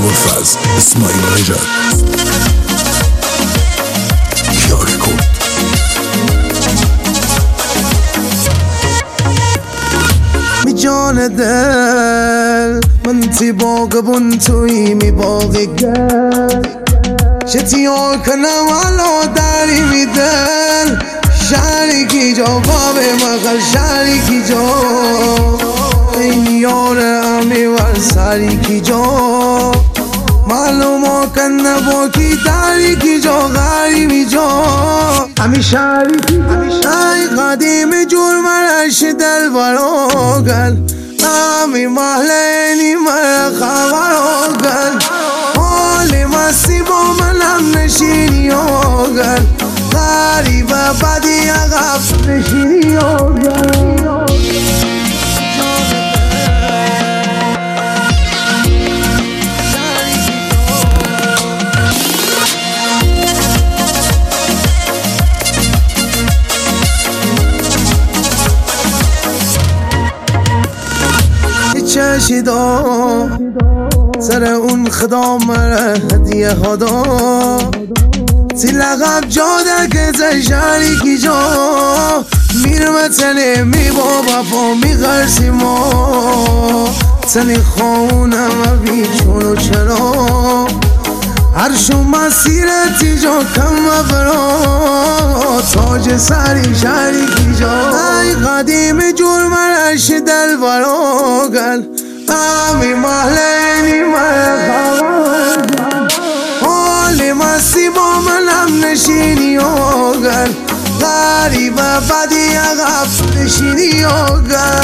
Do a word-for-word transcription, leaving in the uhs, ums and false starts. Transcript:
ابوالفضل اسماعیل نژاد کیار کرد می جان دل من تی باغبون توی می باغ گل شتیار کنم والا داری می دل شریکی جا باب مغل شریکی جا این یار امی ور سریکی جا معلوم کنه با کی تاریکی جا غریبی جا امی شریکی ای قدیم جور مرش دل براغل امی محلینی مر خبراغل حال مستی با منم نشینی آگل غریب بدی عقب نشینی آگل چشیدا سر اون خدا مره هدیه هدا تی لغب جاده که زشریکی جا میرم تنه می بابا با می غرسی ما تنی خونم و بیچون و چرا هر شو مسیرتی جا کم و برا تاج سری شریکی جا ای قدیم جور مرش دل براغل امی محلینی مر خبر حال مستی با منم نشینی آگل غریب بدی عقب نشینی آگل